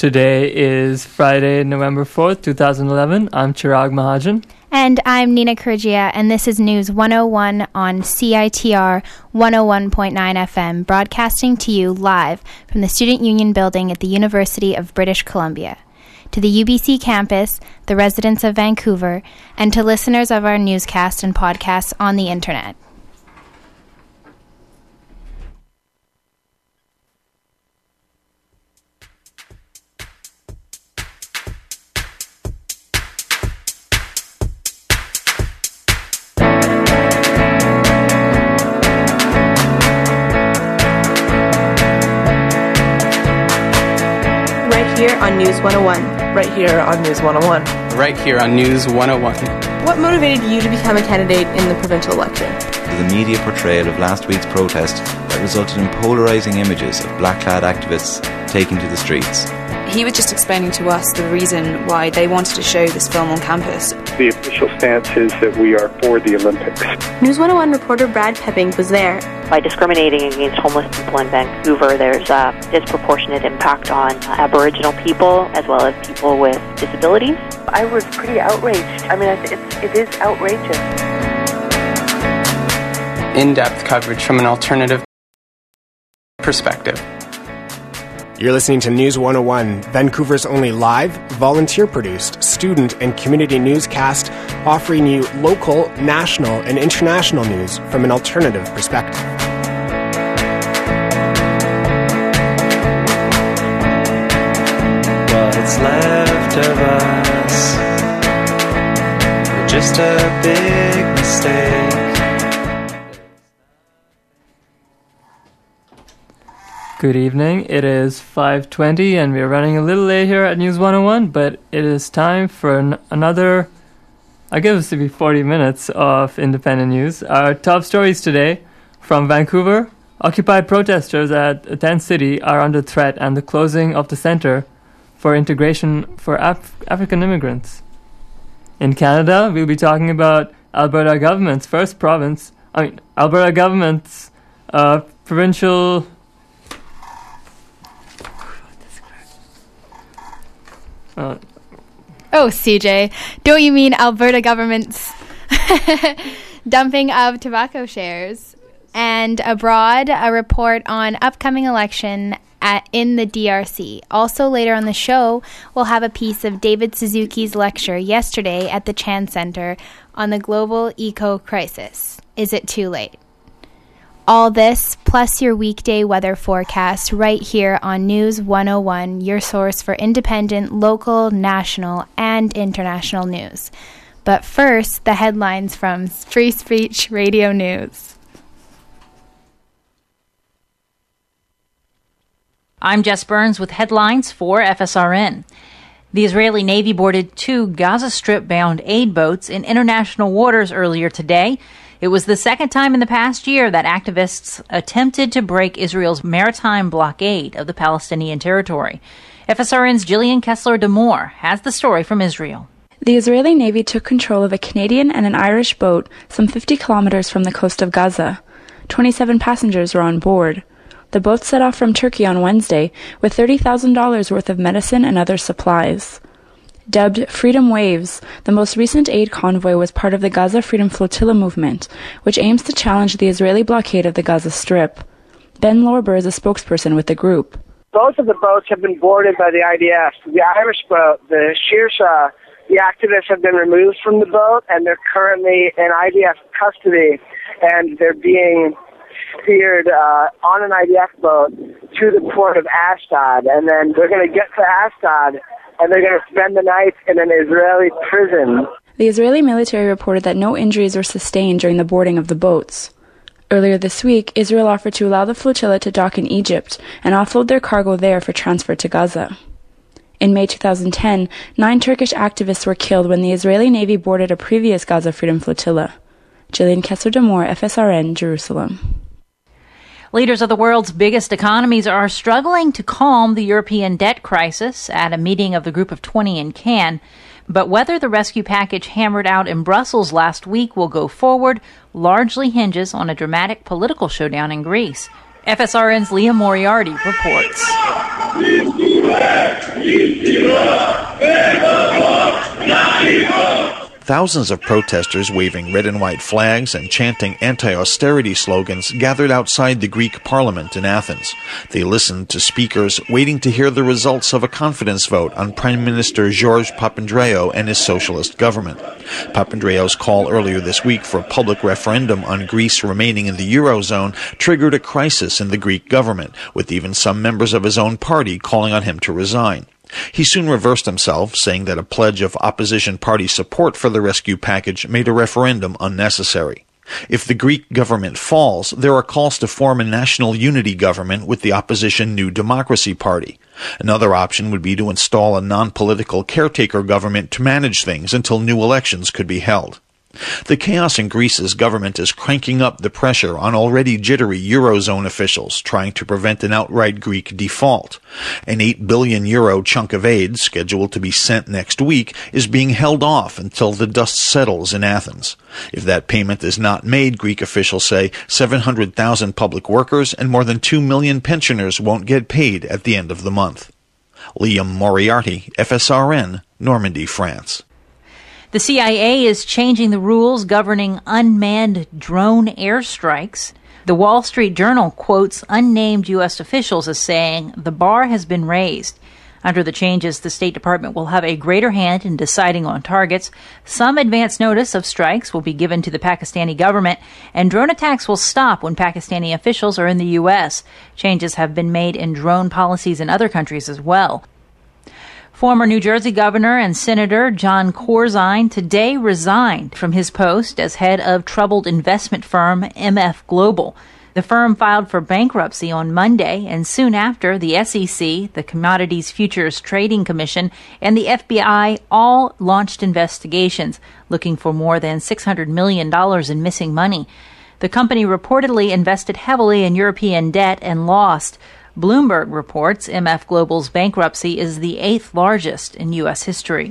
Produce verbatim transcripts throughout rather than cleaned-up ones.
Today is Friday, November fourth, twenty eleven. I'm Chirag Mahajan. And I'm Nina Kurgia, and this is News one oh one on C I T R one oh one point nine F M, broadcasting to you live from the Student Union Building at the University of British Columbia. To the U B C campus, the residents of Vancouver, and to listeners of our newscast and podcasts on the internet. Here on News one oh one. Right here on News one oh one. Right here on News one oh one. What motivated you to become a candidate in the provincial election? The media portrayal of last week's protest that resulted in polarising images of black-clad activists taking to the streets. He was just explaining to us the reason why they wanted to show this film on campus. The official stance is that we are for the Olympics. News one oh one reporter Brad Pepping was there. By discriminating against homeless people in Vancouver, there's a disproportionate impact on Aboriginal people as well as people with disabilities. I was pretty outraged. I mean, it's, it is outrageous. In-depth coverage from an alternative perspective. You're listening to News one oh one, Vancouver's only live, volunteer-produced, student and community newscast offering you local, national, and international news from an alternative perspective. What's left of us? We're just a big mistake. Good evening. It is five twenty and we're running a little late here at News one oh one, but it is time for an- another, I guess it to be forty minutes of independent news. Our top stories today from Vancouver. Occupy protesters at a tent city are under threat and the closing of the Centre for Integration for Af- African Immigrants. In Canada, we'll be talking about Alberta government's first province, I mean, Alberta government's uh, provincial... Uh, oh, C J, don't you mean Alberta government's dumping of tobacco shares? And abroad, a report on upcoming election at, in the D R C. Also later on the show, we'll have a piece of David Suzuki's lecture yesterday at the Chan Center on the global eco-crisis. Is it too late? All this, plus your weekday weather forecast, right here on News one oh one, your source for independent, local, national, and international news. But first, the headlines from Free Speech Radio News. I'm Jess Burns with headlines for F S R N. The Israeli Navy boarded two Gaza Strip-bound aid boats in international waters earlier today. It was the second time in the past year that activists attempted to break Israel's maritime blockade of the Palestinian territory. F S R N's Gillian Kessler-DeMoore has the story from Israel. The Israeli Navy took control of a Canadian and an Irish boat some fifty kilometers from the coast of Gaza. twenty-seven passengers were on board. The boat set off from Turkey on Wednesday with thirty thousand dollars worth of medicine and other supplies. Dubbed Freedom Waves, the most recent aid convoy was part of the Gaza Freedom Flotilla movement, which aims to challenge the Israeli blockade of the Gaza Strip. Ben Lorber is a spokesperson with the group. Both of the boats have been boarded by the I D F. The Irish boat, the Shearsha, the activists have been removed from the boat, and they're currently in I D F custody, and they're being steered uh, on an I D F boat to the port of Ashdod, and then they're going to get to Ashdod, and they're going to spend the night in an Israeli prison. The Israeli military reported that no injuries were sustained during the boarding of the boats. Earlier this week, Israel offered to allow the flotilla to dock in Egypt and offload their cargo there for transfer to Gaza. In May two thousand ten, nine Turkish activists were killed when the Israeli Navy boarded a previous Gaza Freedom Flotilla. Gillian Kessler-DeMoore, F S R N, Jerusalem. Leaders of the world's biggest economies are struggling to calm the European debt crisis at a meeting of the Group of twenty in Cannes. But whether the rescue package hammered out in Brussels last week will go forward largely hinges on a dramatic political showdown in Greece. F S R N's Leah Moriarty reports. Thousands of protesters waving red and white flags and chanting anti-austerity slogans gathered outside the Greek parliament in Athens. They listened to speakers waiting to hear the results of a confidence vote on Prime Minister George Papandreou and his socialist government. Papandreou's call earlier this week for a public referendum on Greece remaining in the Eurozone triggered a crisis in the Greek government, with even some members of his own party calling on him to resign. He soon reversed himself, saying that a pledge of opposition party support for the rescue package made a referendum unnecessary. If the Greek government falls, there are calls to form a national unity government with the opposition New Democracy Party. Another option would be to install a non-political caretaker government to manage things until new elections could be held. The chaos in Greece's government is cranking up the pressure on already jittery Eurozone officials trying to prevent an outright Greek default. An eight billion euro chunk of aid, scheduled to be sent next week, is being held off until the dust settles in Athens. If that payment is not made, Greek officials say seven hundred thousand public workers and more than two million pensioners won't get paid at the end of the month. Liam Moriarty, F S R N, Normandy, France. The C I A is changing the rules governing unmanned drone airstrikes. The Wall Street Journal quotes unnamed U S officials as saying the bar has been raised. Under the changes, the State Department will have a greater hand in deciding on targets. Some advance notice of strikes will be given to the Pakistani government, and drone attacks will stop when Pakistani officials are in the U S. Changes have been made in drone policies in other countries as well. Former New Jersey Governor and Senator Jon Corzine today resigned from his post as head of troubled investment firm M F Global. The firm filed for bankruptcy on Monday, and soon after, the S E C, the Commodities Futures Trading Commission, and the F B I all launched investigations looking for more than six hundred million dollars in missing money. The company reportedly invested heavily in European debt and lost. Bloomberg reports M F Global's bankruptcy is the eighth largest in U S history.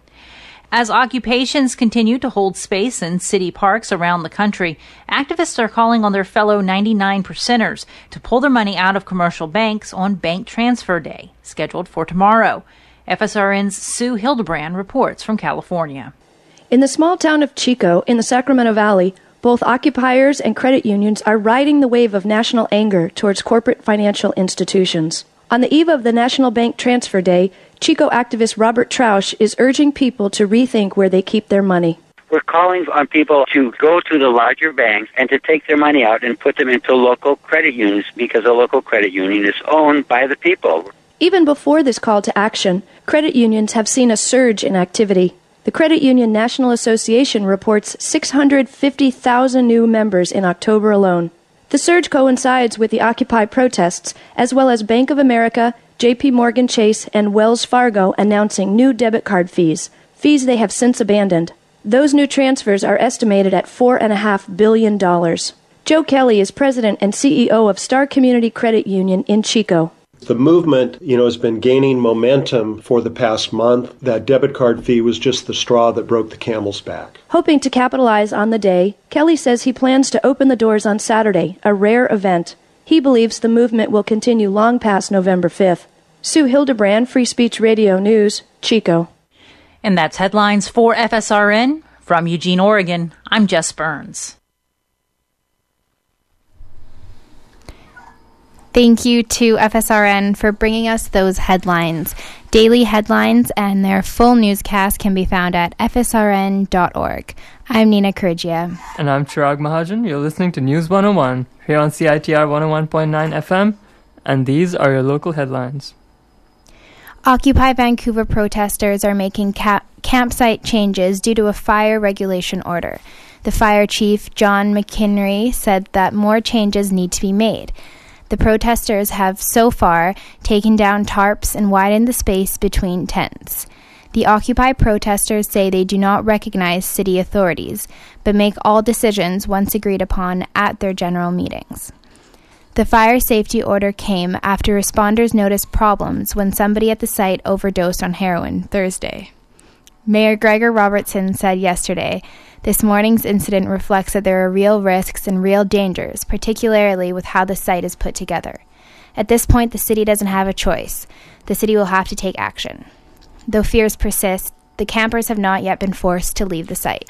As occupations continue to hold space in city parks around the country, activists are calling on their fellow ninety-nine percenters to pull their money out of commercial banks on Bank Transfer Day, scheduled for tomorrow. F S R N's Sue Hildebrand reports from California. In the small town of Chico in the Sacramento Valley, both occupiers and credit unions are riding the wave of national anger towards corporate financial institutions. On the eve of the National Bank Transfer Day, Chico activist Robert Trausch is urging people to rethink where they keep their money. We're calling on people to go to the larger banks and to take their money out and put them into local credit unions, because a local credit union is owned by the people. Even before this call to action, credit unions have seen a surge in activity. The Credit Union National Association reports six hundred fifty thousand new members in October alone. The surge coincides with the Occupy protests, as well as Bank of America, J P Morgan Chase, and Wells Fargo announcing new debit card fees, fees they have since abandoned. Those new transfers are estimated at four point five billion dollars. Joe Kelly is president and C E O of Star Community Credit Union in Chico. The movement, you know, has been gaining momentum for the past month. That debit card fee was just the straw that broke the camel's back. Hoping to capitalize on the day, Kelly says he plans to open the doors on Saturday, a rare event. He believes the movement will continue long past November fifth. Sue Hildebrand, Free Speech Radio News, Chico. And that's headlines for F S R N. From Eugene, Oregon, I'm Jess Burns. Thank you to F S R N for bringing us those headlines. Daily headlines and their full newscast can be found at f s r n dot org. I'm Nina Karigia. And I'm Chirag Mahajan. You're listening to News one oh one here on C I T R one oh one point nine F M. And these are your local headlines. Occupy Vancouver protesters are making cap- campsite changes due to a fire regulation order. The fire chief, John McKinry, said that more changes need to be made. The protesters have so far taken down tarps and widened the space between tents. The Occupy protesters say they do not recognize city authorities, but make all decisions once agreed upon at their general meetings. The fire safety order came after responders noticed problems when somebody at the site overdosed on heroin Thursday. Mayor Gregor Robertson said yesterday, "This morning's incident reflects that there are real risks and real dangers, particularly with how the site is put together. At this point, the city doesn't have a choice. The city will have to take action. Though fears persist, the campers have not yet been forced to leave the site."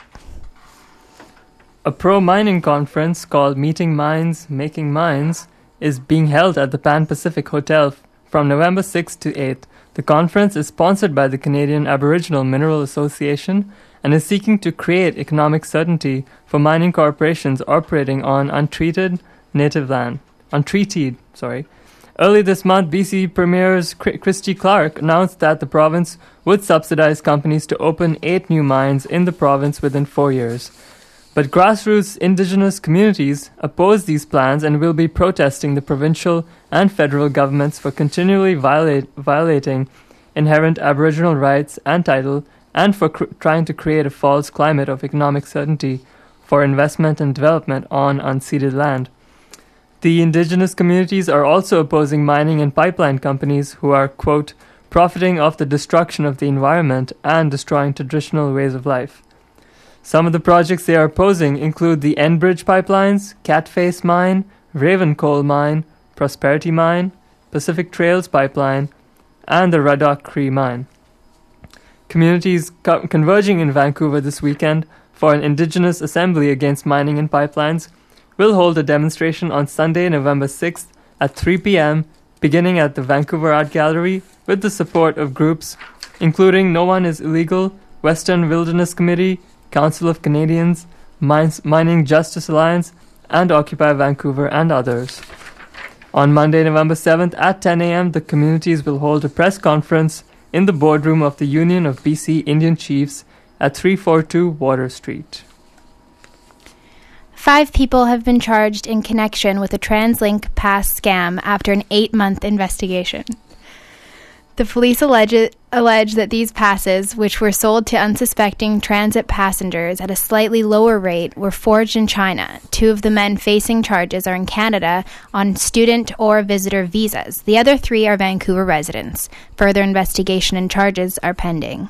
A pro-mining conference called Meeting Mines, Making Mines is being held at the Pan Pacific Hotel from November sixth to eighth. The conference is sponsored by the Canadian Aboriginal Mineral Association and is seeking to create economic certainty for mining corporations operating on untreated native land. Untreated, sorry. Early this month, B C Premier's Christy Clark announced that the province would subsidize companies to open eight new mines in the province within four years. But grassroots Indigenous communities oppose these plans and will be protesting the provincial and federal governments for continually violate, violating inherent Aboriginal rights and title, and for cr- trying to create a false climate of economic certainty for investment and development on unceded land. The Indigenous communities are also opposing mining and pipeline companies who are, quote, profiting off the destruction of the environment and destroying traditional ways of life. Some of the projects they are opposing include the Enbridge pipelines, Catface Mine, Raven Coal Mine, Prosperity Mine, Pacific Trails Pipeline, and the Ruddock Cree Mine. Communities co- converging in Vancouver this weekend for an Indigenous Assembly against mining and pipelines will hold a demonstration on Sunday, November sixth at three p.m., beginning at the Vancouver Art Gallery with the support of groups including No One is Illegal, Western Wilderness Committee, Council of Canadians, Mines, Mining Justice Alliance, and Occupy Vancouver, and others. On Monday, November seventh at ten a.m., the communities will hold a press conference in the boardroom of the Union of B C Indian Chiefs at three forty-two Water Street. Five people have been charged in connection with a TransLink pass scam after an eight-month investigation. The police allege, allege that these passes, which were sold to unsuspecting transit passengers at a slightly lower rate, were forged in China. Two of the men facing charges are in Canada on student or visitor visas. The other three are Vancouver residents. Further investigation and charges are pending.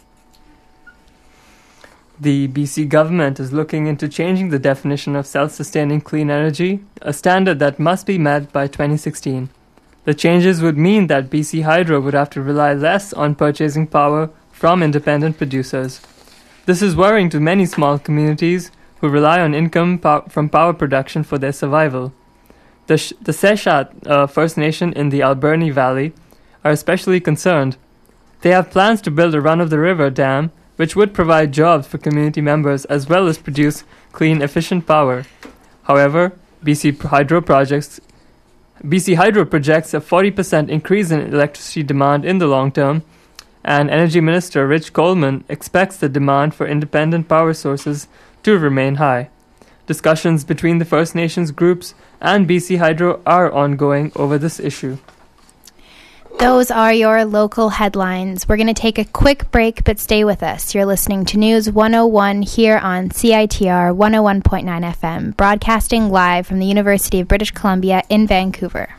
The B C government is looking into changing the definition of self-sustaining clean energy, a standard that must be met by twenty sixteen. The changes would mean that B C Hydro would have to rely less on purchasing power from independent producers. This is worrying to many small communities who rely on income pow- from power production for their survival. The, Sh- the Seshat uh, First Nation in the Alberni Valley are especially concerned. They have plans to build a run-of-the-river dam, which would provide jobs for community members as well as produce clean, efficient power. However, B C Hydro projects B C Hydro projects a forty percent increase in electricity demand in the long term, and Energy Minister Rich Coleman expects the demand for independent power sources to remain high. Discussions between the First Nations groups and B C Hydro are ongoing over this issue. Those are your local headlines. We're going to take a quick break, but stay with us. You're listening to News one oh one here on C I T R one oh one point nine F M, broadcasting live from the University of British Columbia in Vancouver.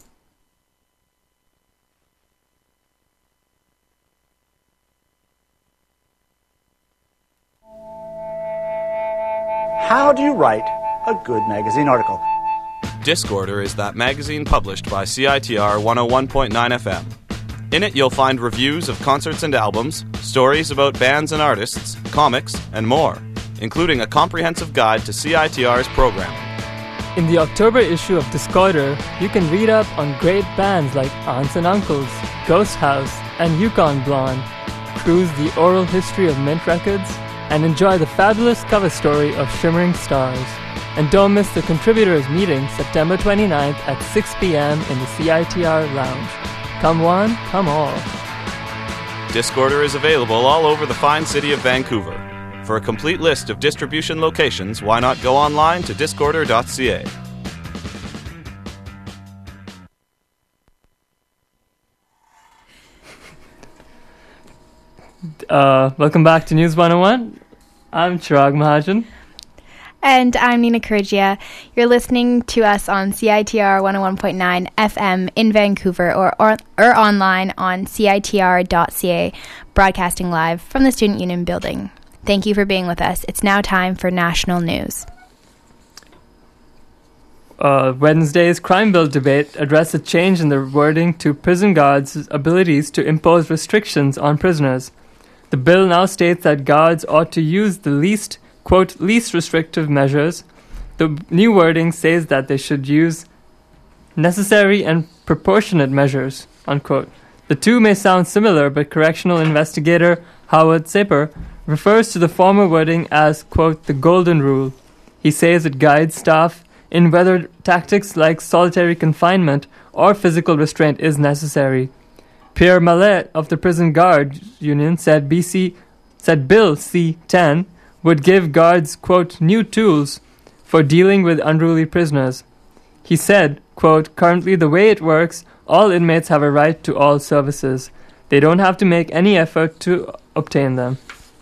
How do you write a good magazine article? Discorder is that magazine published by C I T R one oh one point nine F M. In it, you'll find reviews of concerts and albums, stories about bands and artists, comics, and more, including a comprehensive guide to C I T R's programming. In the October issue of Discorder, you can read up on great bands like Aunts and Uncles, Ghost House, and Yukon Blonde, cruise the oral history of Mint Records, and enjoy the fabulous cover story of Shimmering Stars. And don't miss the contributors meeting September twenty-ninth at six p.m. in the C I T R Lounge. Come one, come all. Discorder is available all over the fine city of Vancouver. For a complete list of distribution locations, why not go online to discorder dot c a. Uh, welcome back to News one oh one. I'm Chirag Mahajan. And I'm Nina Corrigia. You're listening to us on C I T R one oh one point nine F M in Vancouver or, or, or online on C I T R dot C A, broadcasting live from the Student Union building. Thank you for being with us. It's now time for national news. Uh, Wednesday's crime bill debate addressed a change in the wording to prison guards' abilities to impose restrictions on prisoners. The bill now states that guards ought to use the least, quote, least restrictive measures. The new wording says that they should use necessary and proportionate measures, unquote. The two may sound similar, but correctional investigator Howard Saper refers to the former wording as, quote, the golden rule. He says it guides staff in whether tactics like solitary confinement or physical restraint is necessary. Pierre Mallet of the Prison Guard Union said B C said Bill C ten would give guards, quote, new tools for dealing with unruly prisoners. He said, quote, currently the way it works, all inmates have a right to all services. They don't have to make any effort to obtain them.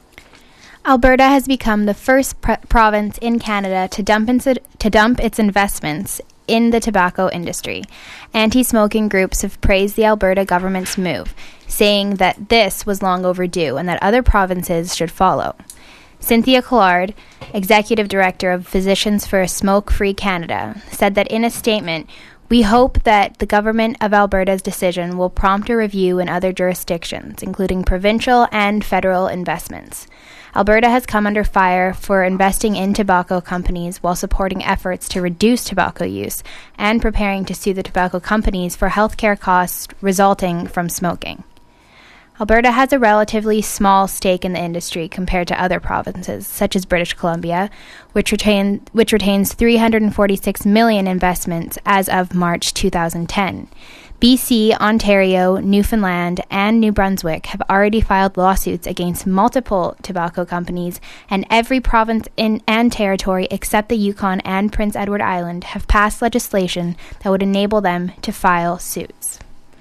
Alberta has become the first pr- province in Canada to dump, ins- to dump its investments in the tobacco industry. Anti-smoking groups have praised the Alberta government's move, saying that this was long overdue and that other provinces should follow. Cynthia Collard, Executive Director of Physicians for a Smoke-Free Canada, said that in a statement, we hope that the government of Alberta's decision will prompt a review in other jurisdictions, including provincial and federal investments. Alberta has come under fire for investing in tobacco companies while supporting efforts to reduce tobacco use and preparing to sue the tobacco companies for healthcare costs resulting from smoking. Alberta has a relatively small stake in the industry compared to other provinces, such as British Columbia, which, retain, which retains three hundred forty-six million dollars investments as of March two thousand ten. B C, Ontario, Newfoundland, and New Brunswick have already filed lawsuits against multiple tobacco companies, and every province in and territory except the Yukon and Prince Edward Island have passed legislation that would enable them to file suits.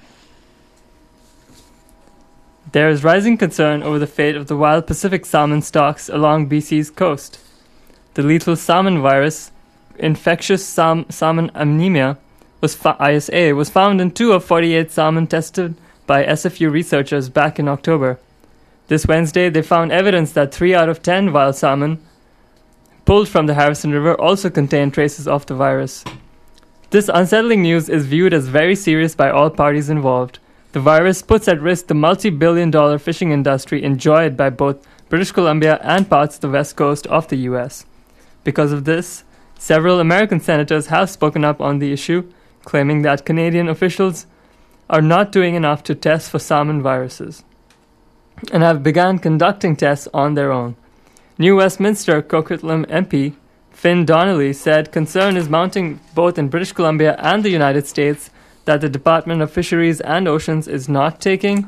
There is rising concern over the fate of the wild Pacific salmon stocks along B C's coast. The lethal salmon virus, infectious sam- salmon anemia, was fa- I S A, was found in two of forty-eight salmon tested by S F U researchers back in October. This Wednesday, they found evidence that three out of ten wild salmon pulled from the Harrison River also contained traces of the virus. This unsettling news is viewed as very serious by all parties involved. The virus puts at risk the multi-billion dollar fishing industry enjoyed by both British Columbia and parts of the west coast of the U S. Because of this, several American senators have spoken up on the issue, claiming that Canadian officials are not doing enough to test for salmon viruses and have begun conducting tests on their own. New Westminster Coquitlam M P Finn Donnelly said concern is mounting both in British Columbia and the United States that the Department of Fisheries and Oceans is not taking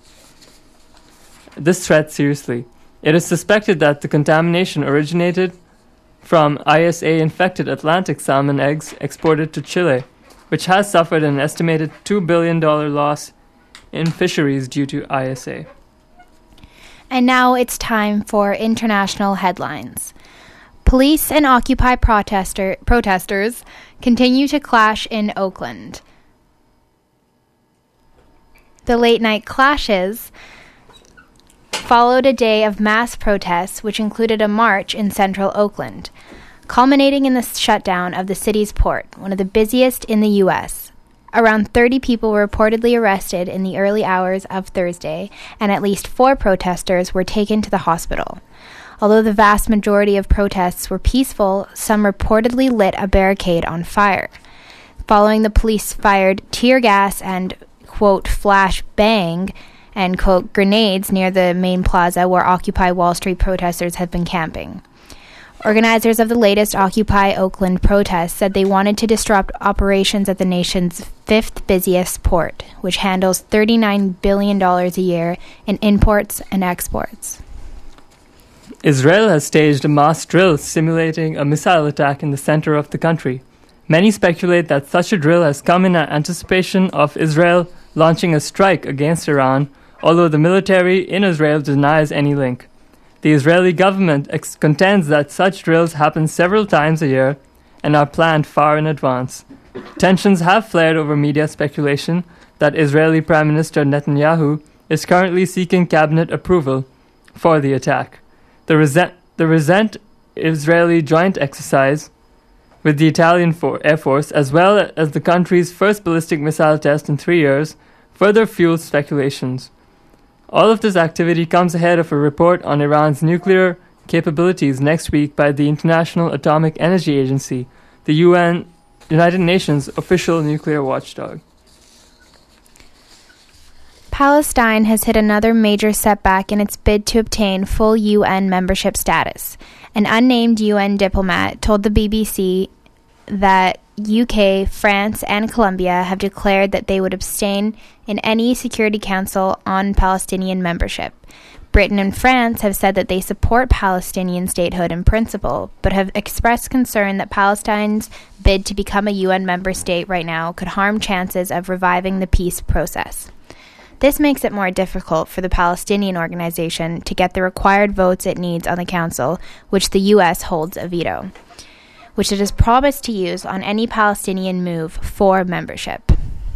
this threat seriously. It is suspected that the contamination originated from I S A-infected Atlantic salmon eggs exported to Chile, which has suffered an estimated two billion dollars loss in fisheries due to I S A. And now it's time for international headlines. Police and Occupy protester, protesters continue to clash in Oakland. The late-night clashes followed a day of mass protests, which included a march in central Oakland, culminating in the shutdown of the city's port, one of the busiest in the U S. Around thirty people were reportedly arrested in the early hours of Thursday, and at least four protesters were taken to the hospital. Although the vast majority of protests were peaceful, some reportedly lit a barricade on fire. Following, the police fired tear gas and, quote, flash bang, and, quote, grenades near the main plaza where Occupy Wall Street protesters have been camping. Organizers of the latest Occupy Oakland protests said they wanted to disrupt operations at the nation's fifth busiest port, which handles thirty-nine billion dollars a year in imports and exports. Israel has staged a mass drill simulating a missile attack in the center of the country. Many speculate that such a drill has come in anticipation of Israel launching a strike against Iran, although the military in Israel denies any link. The Israeli government ex- contends that such drills happen several times a year and are planned far in advance. Tensions have flared over media speculation that Israeli Prime Minister Netanyahu is currently seeking cabinet approval for the attack. The resent, the resent Israeli joint exercise with the Italian for- Air Force, as well as the country's first ballistic missile test in three years, further fuels speculations. All of this activity comes ahead of a report on Iran's nuclear capabilities next week by the International Atomic Energy Agency, the U N, United Nations official nuclear watchdog. Palestine has hit another major setback in its bid to obtain full U N membership status. An unnamed U N diplomat told the B B C that U K, France, and Colombia have declared that they would abstain in any Security Council on Palestinian membership. Britain and France have said that they support Palestinian statehood in principle, but have expressed concern that Palestine's bid to become a U N member state right now could harm chances of reviving the peace process. This makes it more difficult for the Palestinian organization to get the required votes it needs on the council, which the U S holds a veto, which it has promised to use on any Palestinian move for membership.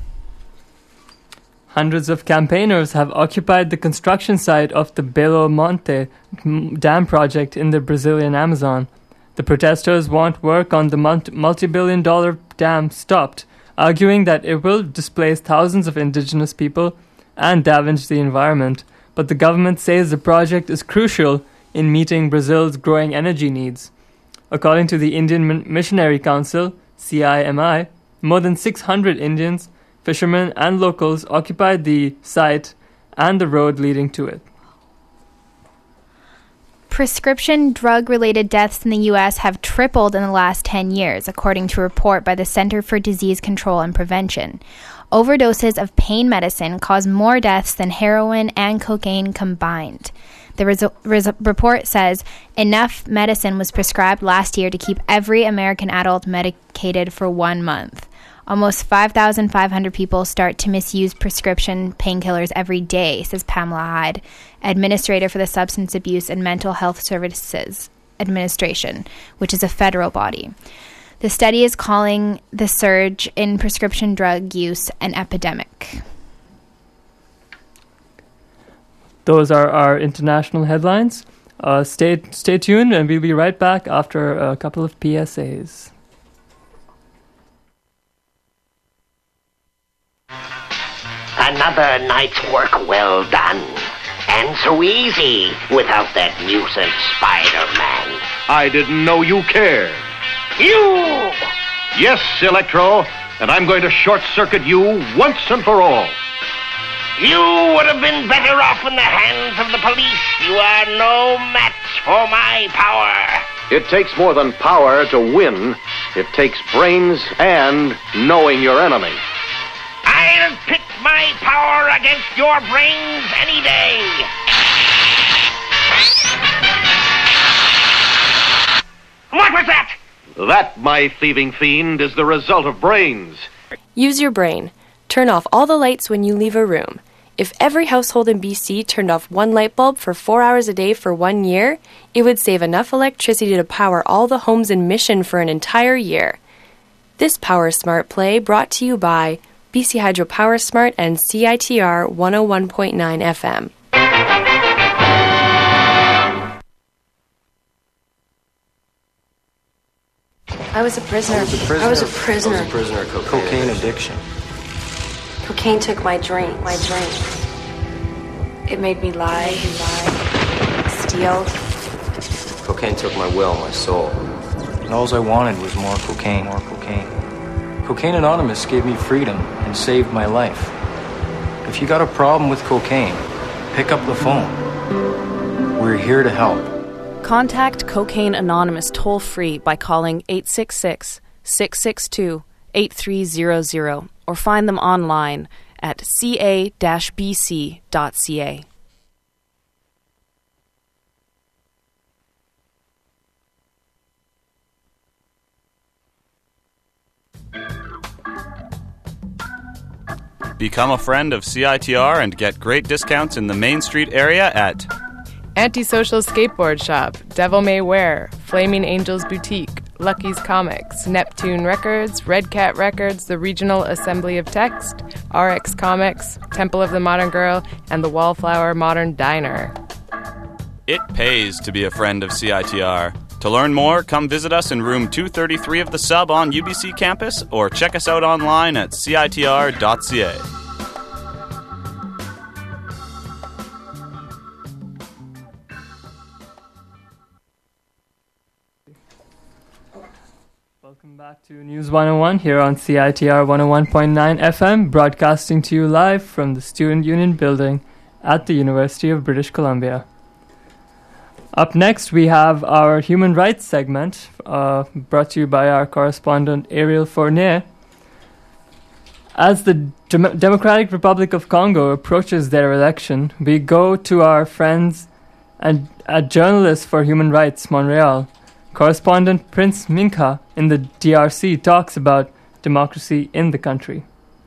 Hundreds of campaigners have occupied the construction site of the Belo Monte dam project in the Brazilian Amazon. The protesters want work on the multi-billion dollar dam stopped, arguing that it will displace thousands of indigenous people and damage the environment, but the government says the project is crucial in meeting Brazil's growing energy needs. According to the Indian Missionary Council, C I M I, more than six hundred Indians, fishermen, and locals occupied the site and the road leading to it. Prescription drug-related deaths in the U S have tripled in the last ten years, according to a report by the Center for Disease Control and Prevention. Overdoses of pain medicine cause more deaths than heroin and cocaine combined. The res- res- report says enough medicine was prescribed last year to keep every American adult medicated for one month. Almost five thousand five hundred people start to misuse prescription painkillers every day, says Pamela Hyde, administrator for the Substance Abuse and Mental Health Services Administration, which is a federal body. The study is calling the surge in prescription drug use an epidemic. Those are our international headlines. Uh, stay, stay tuned, and we'll be right back after a couple of P S As. Another night's work well done. And so easy without that nuisance Spider-Man. I didn't know you cared. You! Yes, Electro, and I'm going to short-circuit you once and for all. You would have been better off in the hands of the police. You are no match for my power. It takes more than power to win. It takes brains and knowing your enemy. I'll pit my power against your brains any day. What was that? That, my thieving fiend, is the result of brains. Use your brain. Turn off all the lights when you leave a room. If every household in B C turned off one light bulb for four hours a day for one year, it would save enough electricity to power all the homes in Mission for an entire year. This Power Smart play brought to you by B C Hydro Power Smart and C I T R one oh one point nine F M. I was a prisoner. I was a prisoner. I was a prisoner. I was a prisoner of cocaine, cocaine addiction. Cocaine took my drink. My drink. It made me lie. Made me lie. Steal. Cocaine took my will, my soul. And all I wanted was more cocaine, more cocaine. Cocaine Anonymous gave me freedom and saved my life. If you got a problem with cocaine, pick up the phone. We're here to help. Contact Cocaine Anonymous toll-free by calling eight six six, six six two, eight three zero zero or find them online at c a dash b c dot c a. Become a friend of C I T R and get great discounts in the Main Street area at Antisocial Skateboard Shop, Devil May Wear, Flaming Angels Boutique, Lucky's Comics, Neptune Records, Red Cat Records, the Regional Assembly of Text, R X Comics, Temple of the Modern Girl, and the Wallflower Modern Diner. It pays to be a friend of C I T R. To learn more, come visit us in room two thirty-three of the Sub on U B C campus or check us out online at C I T R dot C A. Welcome back to News one oh one here on C I T R one oh one point nine F M, broadcasting to you live from the Student Union building at the University of British Columbia. Up next, we have our Human Rights segment, uh, brought to you by our correspondent Ariel Fournier. As the Dem- Democratic Republic of Congo approaches their election, we go to our friends and at Journalists for Human Rights, Montreal. Correspondent Prince Minka in the D R C talks about democracy in the country.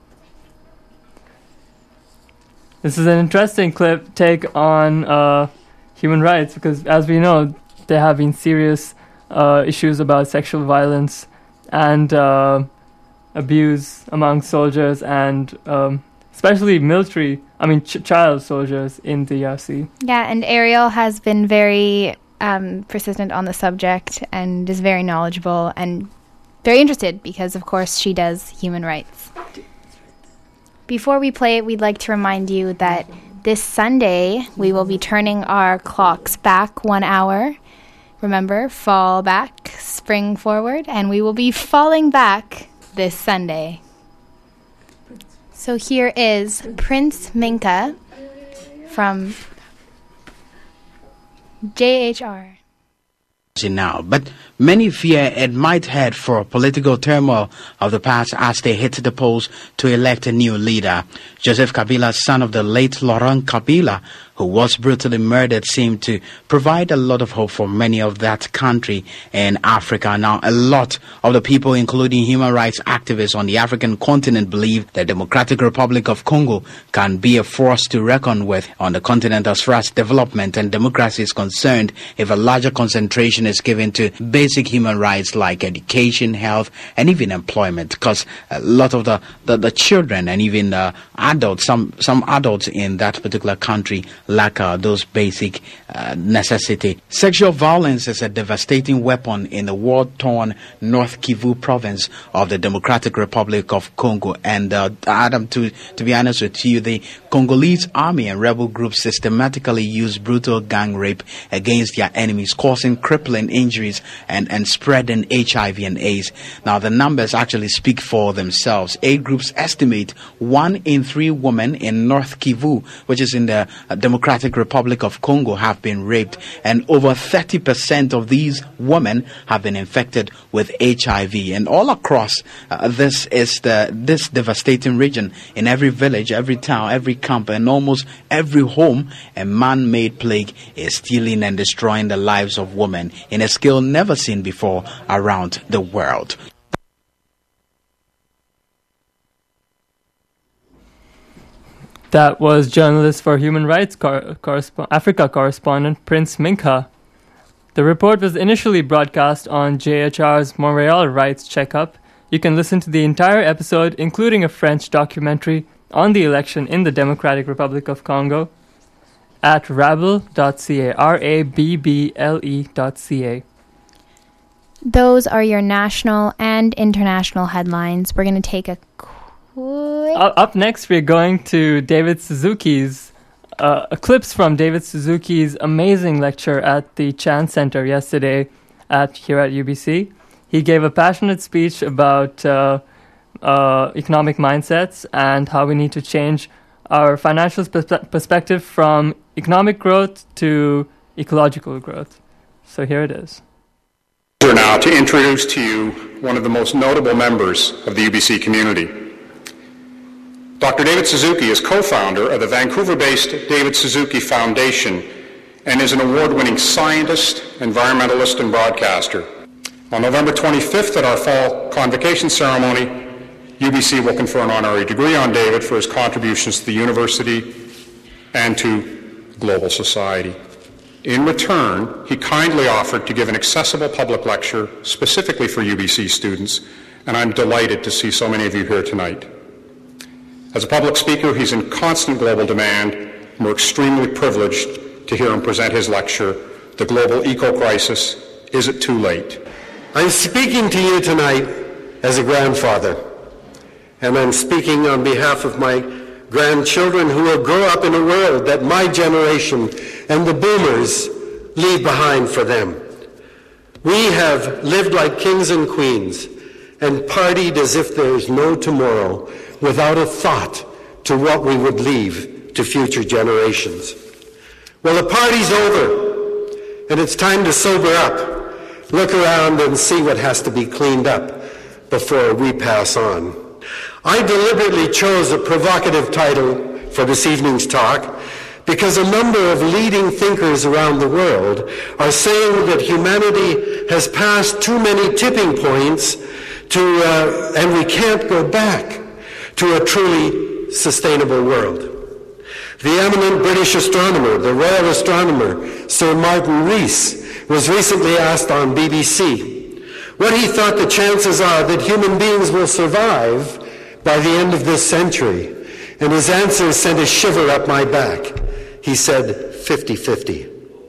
This is an interesting clip take on uh, human rights because, as we know, there have been serious uh, issues about sexual violence and uh, abuse among soldiers and um, especially military, I mean ch- child soldiers in the D R C. Yeah, and Ariel has been very um, persistent on the subject and is very knowledgeable and very interested because, of course, she does human rights. Before we play it, we'd like to remind you that this Sunday, we will be turning our clocks back one hour. Remember, fall back, spring forward, and we will be falling back this Sunday. So here is Prince Minka from J H R. Now, but many fear it might head for political turmoil of the past as they hit the polls to elect a new leader. Joseph Kabila, son of the late Laurent Kabila, who was brutally murdered, seemed to provide a lot of hope for many of that country in Africa. Now, a lot of the people, including human rights activists on the African continent, believe the Democratic Republic of Congo can be a force to reckon with on the continent as far as development and democracy is concerned if a larger concentration is given to basic human rights like education, health, and even employment, because a lot of the, the, the children and even uh, adults, some, some adults in that particular country lack uh, those basic uh, necessity. Sexual violence is a devastating weapon in the war-torn North Kivu province of the Democratic Republic of Congo. And uh, Adam, to, to be honest with you, the Congolese army and rebel groups systematically use brutal gang rape against their enemies, causing crippling injuries and, and spreading H I V and AIDS. Now, the numbers actually speak for themselves. Aid groups estimate one in three women in North Kivu, which is in the uh, Democratic Republic of Congo, have been raped, and over thirty percent of these women have been infected with H I V. And all across uh, this is the this devastating region, in every village, every town, every camp, and almost every home, a man-made plague is stealing and destroying the lives of women in a scale never seen before around the world. That was Journalist for Human Rights cor- corresp- Africa correspondent Prince Minka. The report was initially broadcast on J H R's Montreal Rights Checkup. You can listen to the entire episode, including a French documentary on the election in the Democratic Republic of Congo, at rabble dot c a, R A B B L E dot C A. Those are your national and international headlines. We're going to take a quick... Uh, up next, we're going to David Suzuki's, uh, clips from David Suzuki's amazing lecture at the Chan Center yesterday at here at U B C. He gave a passionate speech about uh, uh, economic mindsets and how we need to change our financial perspe- perspective from economic growth to ecological growth. So here it is. Now to introduce to you one of the most notable members of the U B C community. Doctor David Suzuki is co-founder of the Vancouver-based David Suzuki Foundation and is an award-winning scientist, environmentalist, and broadcaster. On November twenty-fifth at our fall convocation ceremony, U B C will confer an honorary degree on David for his contributions to the university and to global society. In return, he kindly offered to give an accessible public lecture specifically for U B C students, and I'm delighted to see so many of you here tonight. As a public speaker, he's in constant global demand, and we're extremely privileged to hear him present his lecture, The Global Eco-Crisis, Is It Too Late? I'm speaking to you tonight as a grandfather, and I'm speaking on behalf of my grandchildren who will grow up in a world that my generation and the boomers leave behind for them. We have lived like kings and queens and partied as if there is no tomorrow, without a thought to what we would leave to future generations. Well, the party's over, and it's time to sober up, look around and see what has to be cleaned up before we pass on. I deliberately chose a provocative title for this evening's talk because a number of leading thinkers around the world are saying that humanity has passed too many tipping points to, uh, and we can't go back to a truly sustainable world. The eminent British astronomer, the Royal Astronomer, Sir Martin Rees, was recently asked on B B C what he thought the chances are that human beings will survive by the end of this century, and his answer sent a shiver up my back. He said fifty-fifty.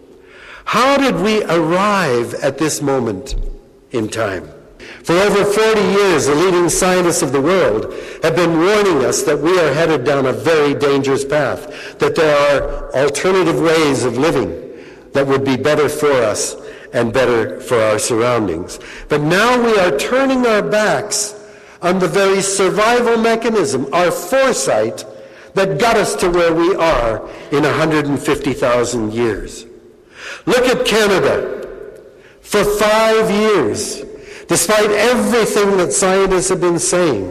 How did we arrive at this moment in time? For over forty years, the leading scientists of the world have been warning us that we are headed down a very dangerous path, that there are alternative ways of living that would be better for us and better for our surroundings. But now we are turning our backs on the very survival mechanism, our foresight, that got us to where we are in one hundred fifty thousand years. Look at Canada. For five years, despite everything that scientists have been saying,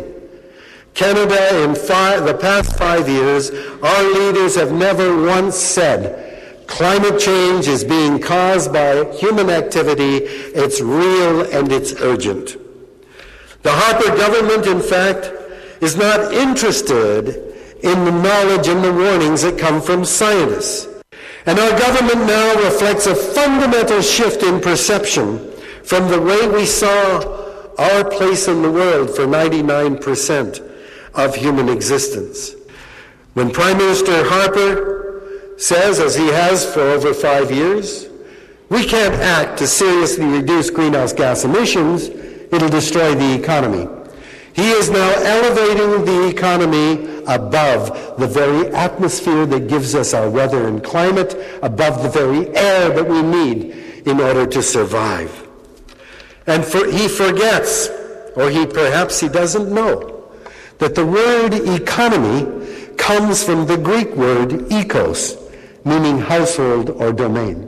Canada, in five, the past five years, our leaders have never once said, climate change is being caused by human activity, it's real and it's urgent. The Harper government, in fact, is not interested in the knowledge and the warnings that come from scientists. And our government now reflects a fundamental shift in perception from the way we saw our place in the world for ninety-nine percent of human existence. When Prime Minister Harper says, as he has for over five years, we can't act to seriously reduce greenhouse gas emissions, it'll destroy the economy. He is now elevating the economy above the very atmosphere that gives us our weather and climate, above the very air that we need in order to survive. And for, he forgets, or he perhaps he doesn't know, that the word economy comes from the Greek word ekos, meaning household or domain.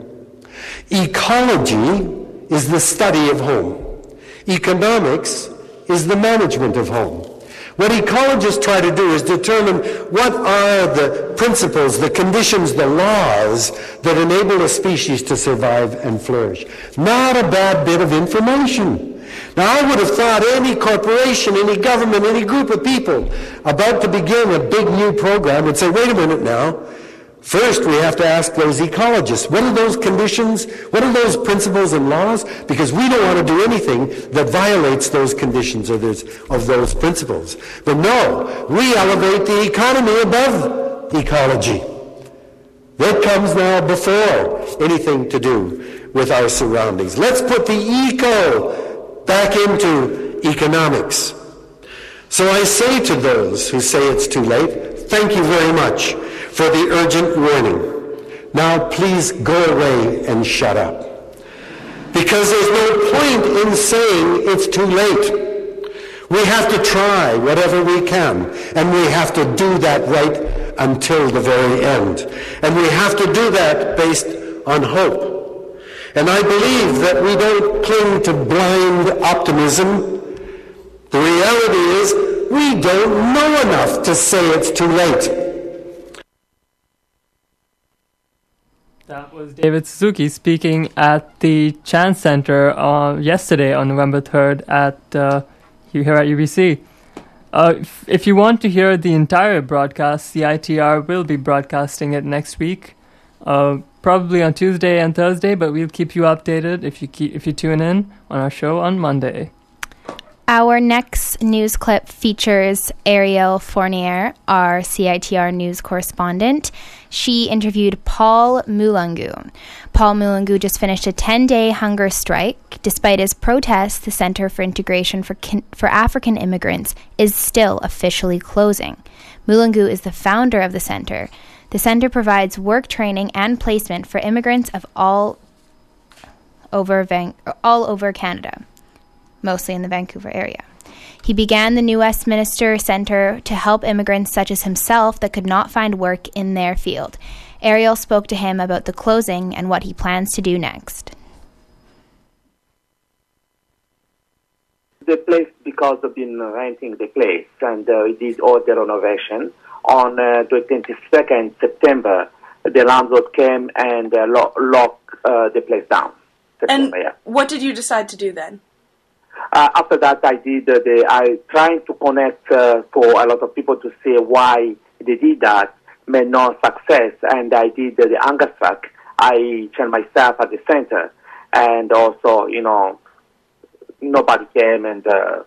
Ecology is the study of home. Economics is the management of home. What ecologists try to do is determine what are the principles, the conditions, the laws that enable a species to survive and flourish. Not a bad bit of information. Now, I would have thought any corporation, any government, any group of people about to begin a big new program would say, wait a minute now, first we have to ask those ecologists, what are those conditions, what are those principles and laws? Because we don't want to do anything that violates those conditions or those, of those principles. But no, we elevate the economy above ecology. That comes now before anything to do with our surroundings. Let's put the eco back into economics. So I say to those who say it's too late, thank you very much for the urgent warning. Now please go away and shut up. Because there's no point in saying it's too late. We have to try whatever we can, and we have to do that right until the very end. And we have to do that based on hope. And I believe that we don't cling to blind optimism. The reality is we don't know enough to say it's too late. That was David Suzuki speaking at the Chance Center uh, yesterday on November third at uh, here at U B C. Uh, if, if you want to hear the entire broadcast, C I T R will be broadcasting it next week uh, probably on Tuesday and Thursday, but we'll keep you updated if you keep, if you tune in on our show on Monday. Our next news clip features Ariel Fournier, our C I T R news correspondent. She interviewed Paul Mulungu. Paul Mulungu just finished a ten-day hunger strike. Despite his protests, the Center for Integration for, Kin- for African Immigrants is still officially closing. Mulungu is the founder of the center. The center provides work training and placement for immigrants of all over Van- all over Canada, mostly in the Vancouver area. He began the New Westminster Center to help immigrants such as himself that could not find work in their field. Ariel spoke to him about the closing and what he plans to do next. The place, because of been renting the place, and uh, we did all the renovation. On uh, the twenty-second September, the landlord came and uh, lo- locked uh, the place down. September, and yeah. What did you decide to do then? Uh, after that, I did. Uh, the, I trying to connect uh, for a lot of people to see why they did that, made no success, and I did uh, the hunger strike. I changed myself at the center, and also, you know, nobody came and uh,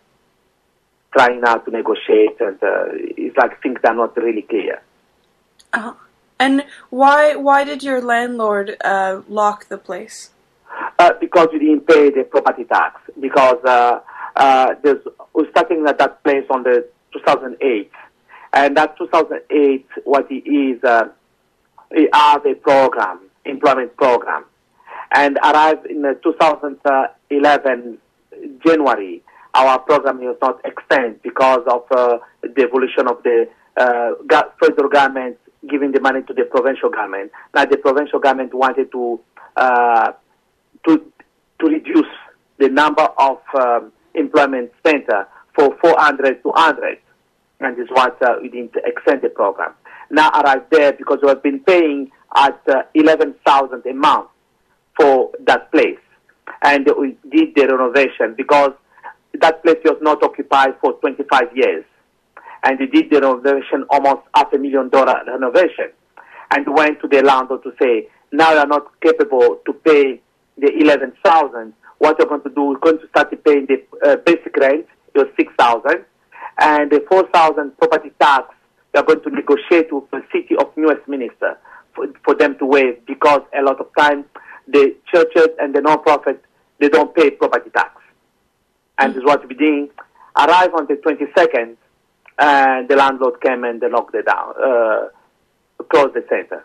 trying now to negotiate, and uh, it's like things are not really clear. Uh-huh. And why why did your landlord uh, lock the place? Uh, because we didn't pay the property tax. Because uh, uh, there's, we're starting at that place on the two thousand eight, and that two thousand eight, what it is, uh, we have a program, employment program, and arrived in uh, two thousand eleven January. Our program was not extended because of uh, the evolution of the uh, federal government giving the money to the provincial government. Now the provincial government wanted to uh, to to reduce the number of um, employment center for four hundred to one hundred, and this is what uh, we didn't extend the program. Now arrived there because we have been paying at uh, eleven thousand a month for that place, and we did the renovation because that place was not occupied for twenty-five years, and we did the renovation, almost half a million dollar renovation, and went to the landlord to say, now you are not capable to pay the eleven thousand. What you're going to do, we're going to start paying the uh, basic rent, your six thousand, and the four thousand property tax. You're going to negotiate with the city of New Westminster for, for them to waive, because a lot of times the churches and the non-profits, they don't pay property tax. And this is what we did. Arrived on the twenty-second, and the landlord came and they locked it down, uh, closed the center.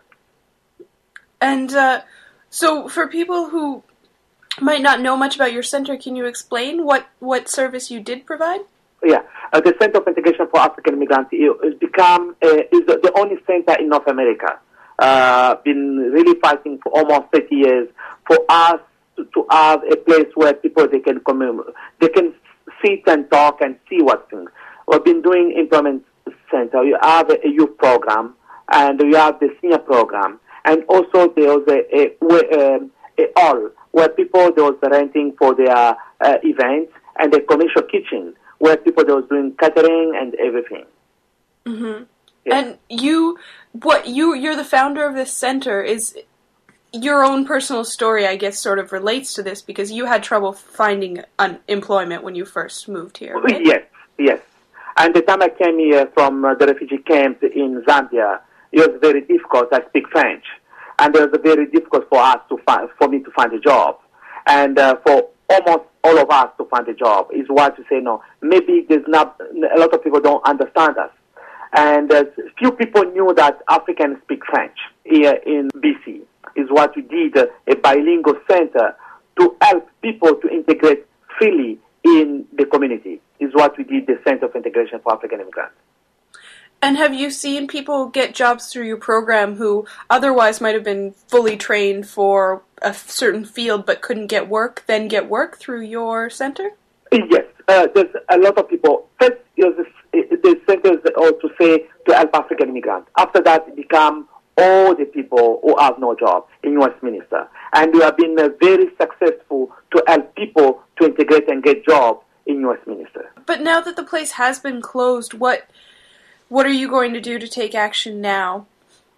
And uh, so for people who might not know much about your center, can you explain what, what service you did provide? Yeah, uh, the Center of Integration for African Immigrants has become uh, is the, the only center in North America. Uh, been really fighting for almost thirty years for us to, to have a place where people they can come, they can sit and talk and see what things. We've been doing employment center. You have a, a youth program, and you have the senior program, and also there was a a, a, a hall where people they was renting for their uh, events, and a commercial kitchen where people they was doing catering and everything. Mm-hmm. Yeah. And you, what you you're the founder of this center. Is your own personal story, I guess, sort of relates to this, because you had trouble finding un- employment when you first moved here, right? Yes, yes. And the time I came here from uh, the refugee camp in Zambia, it was very difficult. I speak French, and it was very difficult for us to find, for me to find a job, and uh, for almost all of us to find a job. Is why to say no. Maybe there's not a lot of people don't understand us, and uh, few people knew that Africans speak French here in B C. Is what we did, uh, a bilingual center to help people to integrate freely in the community. Is what we did, the Center of Integration for African Immigrants. And have you seen people get jobs through your program who otherwise might have been fully trained for a certain field but couldn't get work, then get work through your center? Yes, uh, there's a lot of people. First, you know, the, the center is to say to help African immigrants. After that, it become all the people who have no job in Westminster. And we have been uh, very successful to help people to integrate and get jobs in Westminster. But now that the place has been closed, what what are you going to do to take action now?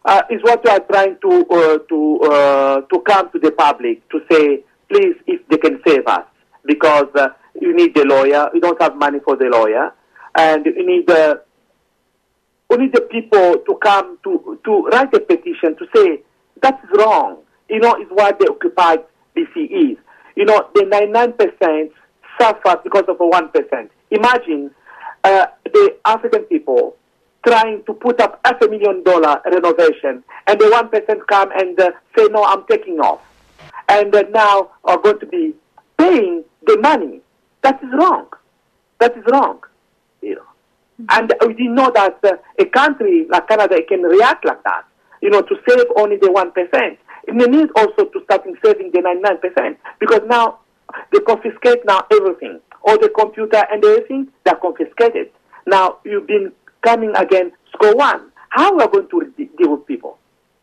uh, is what we are trying to uh, to uh, to come to the public to say, please, if they can save us, because uh, you need a lawyer. You don't have money for the lawyer, and you need uh, you need the people to come to to write a petition to say that is wrong. You know, is what the occupied B C is. You know, the ninety-nine percent suffer because of a one percent. Imagine uh, the African people trying to put up half a million dollar renovation, and the one percent come and uh, say, no, I'm taking off. And uh, now are going to be paying the money. That is wrong. That is wrong. You know. And we didn't know that uh, a country like Canada can react like that, you know, to save only the one percent. And they need also to start saving the ninety-nine percent, because now they confiscate now everything. All the computer and everything, they're confiscated. Now you've been coming again, score one. How are we going to de- deal with people?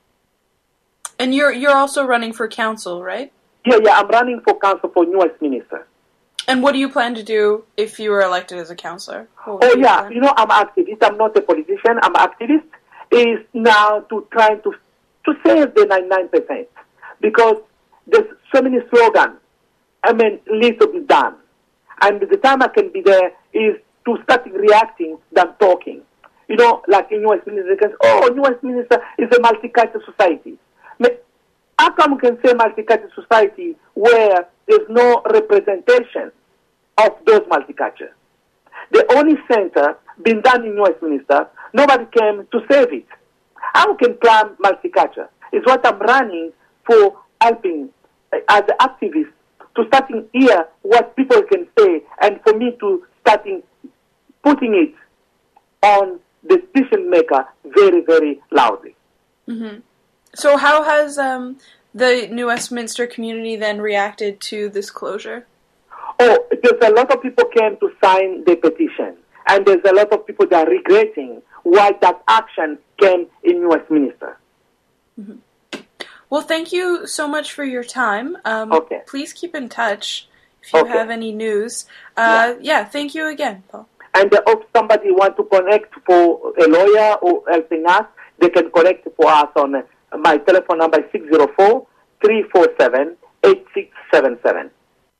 And you're you're also running for council, right? Yeah, yeah, I'm running for council for New Westminster. And what do you plan to do if you were elected as a councillor? Oh, yeah, plan? You know, I'm an activist. I'm not a politician. I'm an activist. Is now to try to to save the ninety-nine percent, because there's so many slogans. I mean, need to be done. And the time I can be there is to start reacting than talking. You know, like in New Westminster, they can say, oh, New Westminster is a multicultural society. But how come we can say multicultural society where there's no representation of those multicultures? The only center been done in New Westminster, nobody came to save it. How can plan multicultural? It's what I'm running for, helping uh, as an activist to starting hear what people can say, and for me to starting putting it on the decision maker very, very loudly. Mm-hmm. So how has um, the New Westminster community then reacted to this closure? Oh, there's a lot of people came to sign the petition, and there's a lot of people that are regretting why that action came in New Westminster. Mm-hmm. Well, thank you so much for your time. Um, okay. Please keep in touch if you okay. have any news. Uh, yeah. yeah, thank you again, Paul. And uh, if somebody wants to connect for a lawyer or helping us, they can connect for us on uh, my telephone number is six zero four, three four seven, eight six seven seven.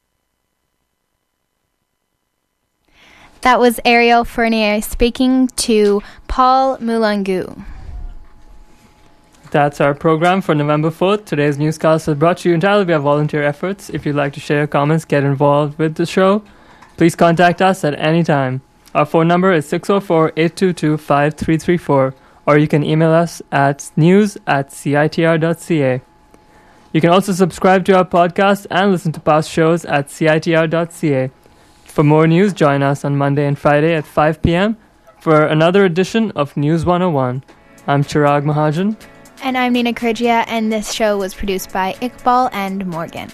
That was Ariel Fournier speaking to Paul Mulangu. That's our program for November fourth. Today's newscast is brought to you entirely by volunteer efforts. If you'd like to share comments, get involved with the show, please contact us at any time. Our phone number is six oh four, eight two two, five three three four, or you can email us at news at c i t r dot c a. You can also subscribe to our podcast and listen to past shows at c i t r dot c a. For more news, join us on Monday and Friday at five p.m. for another edition of News one oh one. I'm Chirag Mahajan. And I'm Nina Kyrgia, and this show was produced by Iqbal and Morgan.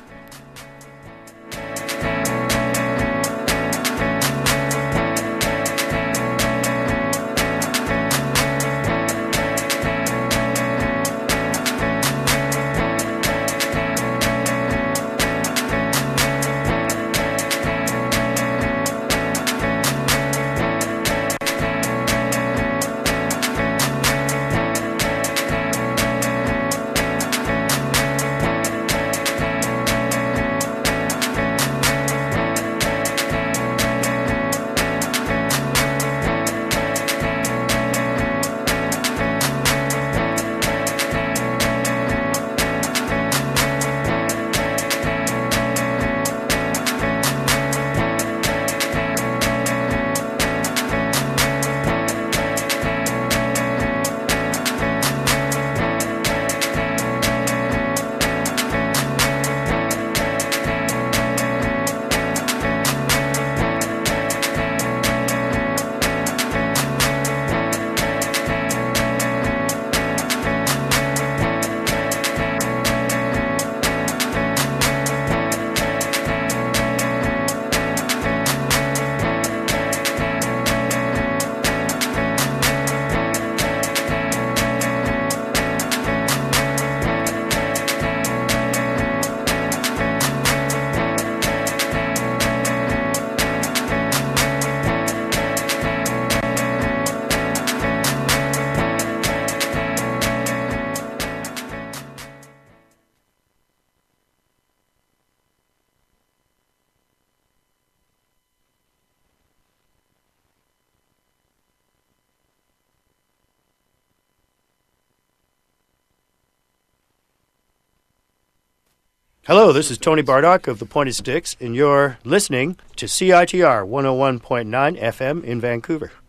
Hello, this is Tony Bardock of the Pointed Sticks, and you're listening to C I T R one oh one point nine F M in Vancouver.